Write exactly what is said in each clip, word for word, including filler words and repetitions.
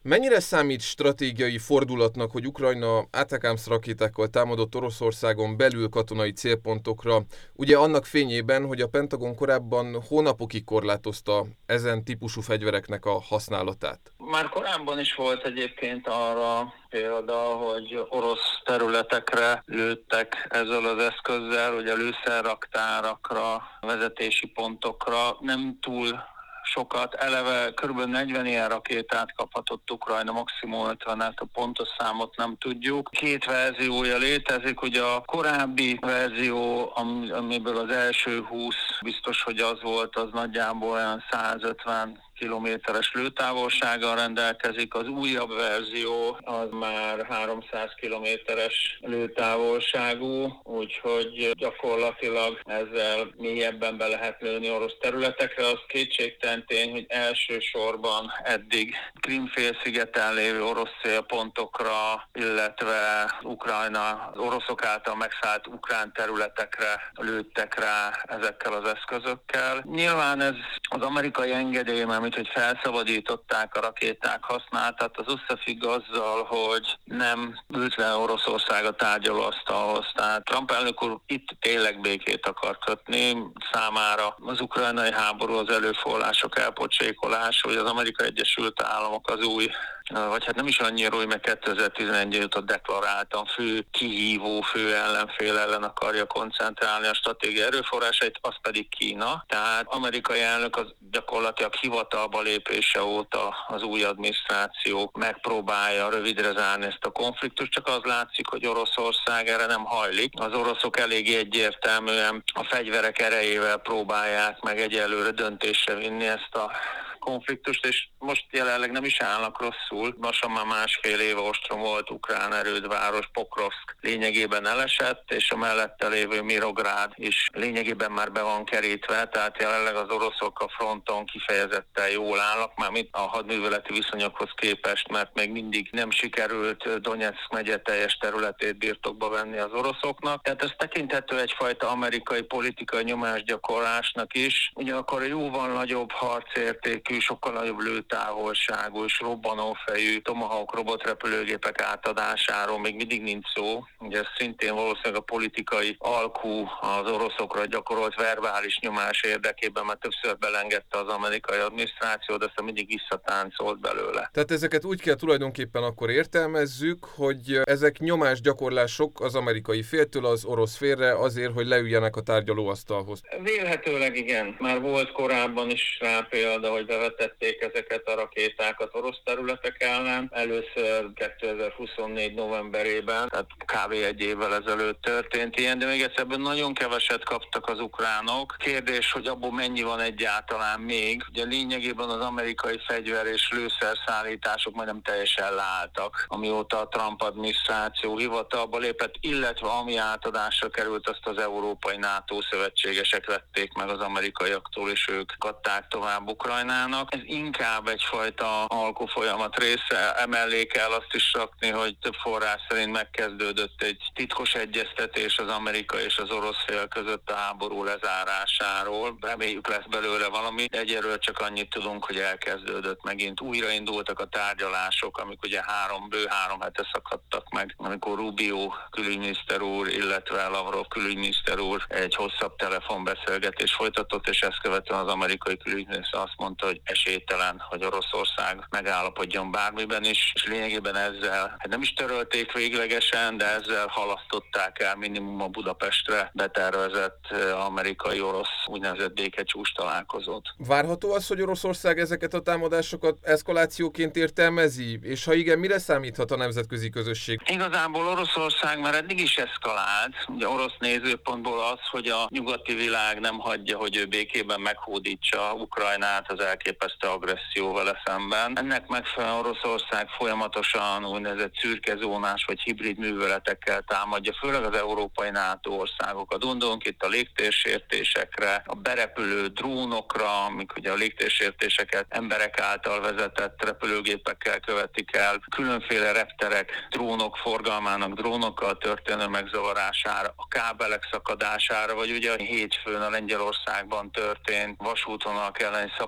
Mennyire számít stratégiai fordulatnak, hogy Ukrajna átakámsz rakétákkal támadott Oroszországon belül katonai célpontokra, ugye annak fényében, hogy a Pentagon korábban hónapokig korlátozta ezen típusú fegyvereknek a használatát? Már korábban is volt egyébként arra példa, hogy orosz területekre lőttek ezzel az eszközzel, ugye lőszerraktárakra, vezetési pontokra, nem túl sokat, eleve kb. negyven ilyen rakétát kaphatott Ukrajna, maximum ötvenet, a pontos számot nem tudjuk. Két verziója létezik, ugye a korábbi verzió, amiből az első húsz biztos, hogy az volt, az nagyjából olyan százötven kilométeres lőtávolsággal rendelkezik, az újabb verzió az már háromszáz kilométeres lőtávolságú, úgyhogy gyakorlatilag ezzel mélyebben be lehet lőni orosz területekre. Az kétségtelen tény, hogy elsősorban eddig Krím-félszigeten lévő orosz célpontokra, illetve Ukrajna, az oroszok által megszállt ukrán területekre lőttek rá ezekkel az eszközökkel. Nyilván ez az amerikai engedély, mint hogy felszabadították a rakéták használatát, az összefügg azzal, hogy nem ült le Oroszország a tárgyalóasztalhoz. Tehát Trump elnök úr itt tényleg békét akar kötni, számára az ukrajnai háború, az előforrások elpocsékolása, hogy az Amerikai Egyesült Államok az új, vagy hát nem is annyira új, mert kétezer-tizenegy óta deklaráltan fő kihívó, fő ellenfél ellen akarja koncentrálni a stratégiai erőforrásait, az pedig Kína. Tehát amerikai elnök az gyakorlatilag hivatalba lépése óta az új adminisztráció megpróbálja rövidre zárni ezt a konfliktust, csak az látszik, hogy Oroszország erre nem hajlik. Az oroszok eléggé egyértelműen a fegyverek erejével próbálják meg egyelőre döntésre vinni ezt a konfliktust, és most jelenleg nem is állnak rosszul. Lassan már másfél éve ostrom volt ukrán erődváros, Pokrovsk lényegében elesett, és a mellette lévő Mirográd is lényegében már be van kerítve, tehát jelenleg az oroszok a fronton kifejezetten jól állnak, mármint a hadműveleti viszonyokhoz képest, mert még mindig nem sikerült Donetszk megye teljes területét birtokba venni az oroszoknak. Tehát ez tekinthető egyfajta amerikai politikai nyomásgyakorlásnak is. Ugyanakkor jóval nagyobb harcértékű, sokkal nagyobb lőtávolságú és robbanófejű Tomahawk robotrepülőgépek átadásáról még mindig nincs szó. Ugye ez szintén valószínűleg a politikai alkú az oroszokra gyakorolt verbális nyomás érdekében, mert többször belengedte az amerikai adminisztráció, de aztán mindig visszatáncolt belőle. Tehát ezeket úgy kell tulajdonképpen akkor értelmezzük, hogy ezek nyomásgyakorlások az amerikai féltől az orosz félre azért, hogy leüljenek a tárgyalóasztalhoz. Vélhetőleg igen. Már volt korábban is rá példa, hogy bevetették ezeket a rakétákat orosz területek ellen. Először kétezer-huszonnégy novemberében, tehát kb. Egy évvel ezelőtt történt ilyen, de még egyszer nagyon keveset kaptak az ukránok. Kérdés, hogy abból mennyi van egyáltalán még. Ugye lényegében az amerikai fegyver és lőszerszállítások majdnem teljesen leálltak, amióta a Trump adminisztráció hivatalba lépett, illetve ami átadásra került, azt az európai NATO szövetségesek vették meg az amerikaiaktól, és ők adták tovább Ukrajnának. Ez inkább egyfajta alkufolyamat része. Emellé kell azt is rakni, hogy több forrás szerint megkezdődött egy titkos egyeztetés az amerikai és az orosz fél között a háború lezárásáról. Reméljük lesz belőle valami, de egyelőre csak annyit tudunk, hogy elkezdődött megint. Újraindultak a tárgyalások, amik ugye három, bő három hete szakadtak meg, amikor Rubio külügyminiszter úr, illetve Lavrov külügyminiszter úr egy hosszabb telefonbeszélgetést folytatott, és ezt követően az amerikai külügyminiszter azt mondta, hogy esélytelen, hogy Oroszország megállapodjon bármiben is, és lényegében ezzel, hát nem is törölték véglegesen, de ezzel halasztották el minimum a Budapestre betervezett amerikai-orosz úgynevezett békecsúcs találkozót. Várható az, hogy Oroszország ezeket a támadásokat eszkalációként értelmezi? És ha igen, mire számíthat a nemzetközi közösség? Igazából Oroszország már eddig is eszkalált. Ugye orosz nézőpontból az, hogy a nyugati világ nem hagyja, hogy ő békében meghódítsa Ukrajnát az elképesztő agresszió vele szemben. Ennek megfelelően Oroszország folyamatosan úgynevezett szürkezónás vagy hibrid műveletekkel támadja, főleg az európai NATO országokat. Gondolunk itt a légtérsértésekre, a berepülő drónokra, amik ugye a légtérsértéseket emberek által vezetett repülőgépekkel követik el, különféle repterek, drónok forgalmának, drónokkal történő megzavarására, a kábelek szakadására, vagy ugye a hétfőn a Lengyelországban történt vasútvonalak elleni szabotás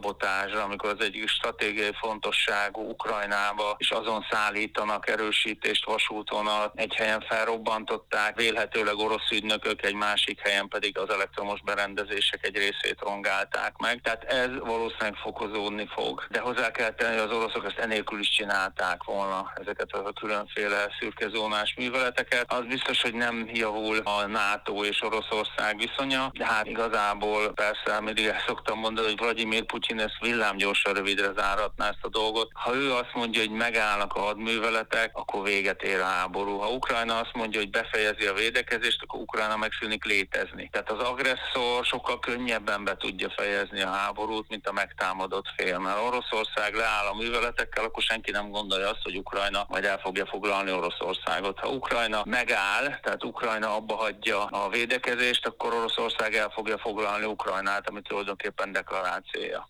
támadásra, amikor az egyik stratégiai fontosságú Ukrajnába, és azon szállítanak erősítést vasútvonalat. Egy helyen felrobbantották, vélhetőleg orosz ügynökök, egy másik helyen pedig az elektromos berendezések egy részét rongálták meg. Tehát ez valószínűleg fokozódni fog. De hozzá kell tenni, hogy az oroszok ezt enélkül is csinálták volna, ezeket a különféle szürkezónás műveleteket. Az biztos, hogy nem javul a NATO és Oroszország viszonya, de hát igazából persze, mindig el szoktam mondani, hogy Vladimir Putyin ezt villámgyorsan rövidre záratná ezt a dolgot. Ha ő azt mondja, hogy megállnak a hadműveletek, akkor véget ér a háború. Ha Ukrajna azt mondja, hogy befejezi a védekezést, akkor Ukrajna megszűnik létezni. Tehát az agresszor sokkal könnyebben be tudja fejezni a háborút, mint a megtámadott fél. Mert Oroszország leáll a műveletekkel, akkor senki nem gondolja azt, hogy Ukrajna majd el fogja foglalni Oroszországot. Ha Ukrajna megáll, tehát Ukrajna abba hagyja a védekezést, akkor Oroszország el fogja foglalni Ukrajnát, ami tulajdonképpen deklarált célja.